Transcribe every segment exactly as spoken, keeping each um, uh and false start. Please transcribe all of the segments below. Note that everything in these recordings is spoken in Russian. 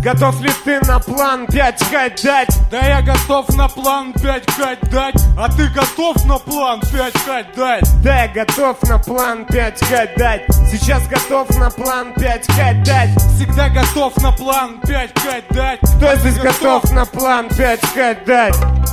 Готов ли ты на план пять Кать дать? Да я готов на план пять Кать дать. А ты готов на план пять Кать дать? Да я готов на план пять Кать дать. Сейчас готов на план пять Кать дать. Всегда готов на план пять Кать дать. Кто здесь готов на план пять Кать дать?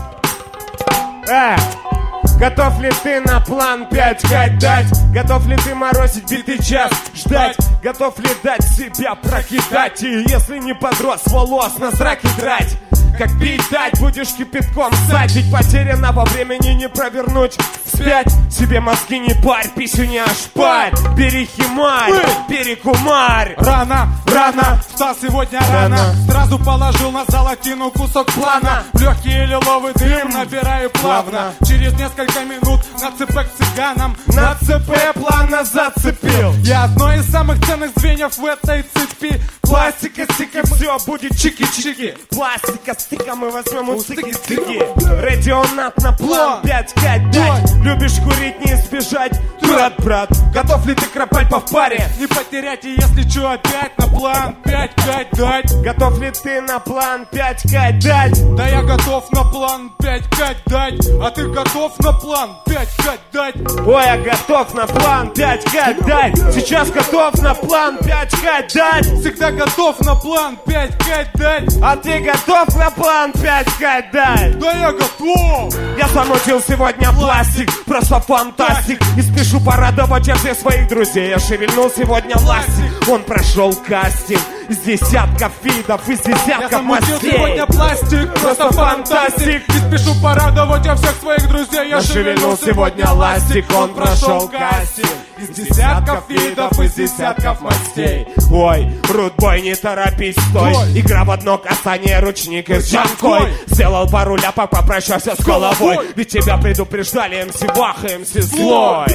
А, готов ли ты на план пять Кать дать? Готов ли ты морозить битый час ждать? Готов ли дать себя прокидать? И если не подрос, волос на зраки драть? Как пить дать, будешь кипятком ссать. Ведь потерянного времени не провернуть вспять. Себе мозги не парь, писю не ошпарь. Перехимарь, перекумарь. Рано, рано, встал сегодня рано, рано. Сразу положил на золотину кусок плана. В легкий лиловый дым набираю плавно. Через несколько минут на ЦП к цыганам. На ЦП плавно зацепил. Я одно из самых ценных звеньев в этой цепи. Пластика, стика, все будет чики-чики. Пластика, стика, мы возьмем у стыки-стыки. Радионат на план пять Кать дать. Любишь курить, не избежать, брат, брат. Готов ли ты кропать по паре? Не потерять, и если что, опять на план пять Кать дать. Готов ли ты на план пять Кать дать? Да я готов на план пять Кать дать. А ты готов на план пять Кать дать? Ой, я готов на план пять Кать дать. Сейчас готов на план пять Кать дать. Всегда готов на план пять Кать дать. А ты готов на план пять Кать дать? Да я готов. Я замутил сегодня пластик, просто фантастик. И спешу порадовать я всех своих друзей. Я шевельнул сегодня ластик. Он прошел кастинг из десятков видов, из десятков мастей. Я замутил сегодня пластик, просто фантастик. И спешу порадовать я всех своих друзей. Я шевельнул сегодня ластик. Он прошел кастинг из десятков видов, из десятков мастей. Ой, рудбой, не торопись, стой. Игра в одно касание, ручник и джанкой. Сделал пару ляпов, попрощался с головой. Ведь тебя предупреждали эм си Вах и эм си Злой.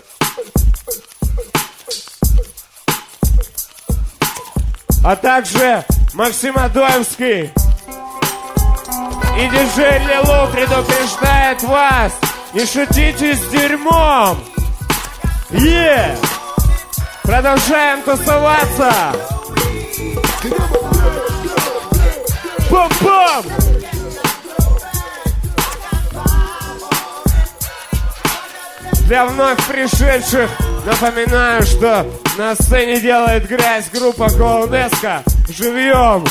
А также Максим Адоевский и диджей Лилу предупреждает вас: не шутите с дерьмом. Е! Продолжаем тусоваться. Бум-бум! Для вновь пришедших напоминаю, что на сцене делает грязь группа Голдеска. Живьем!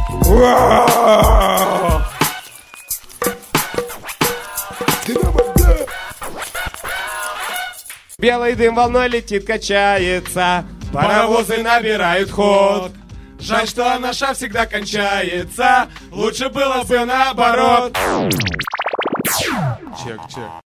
Белый дым волной летит, качается. Паровозы набирают ход. Жаль, что наша всегда кончается. Лучше было бы наоборот. Чек, чек.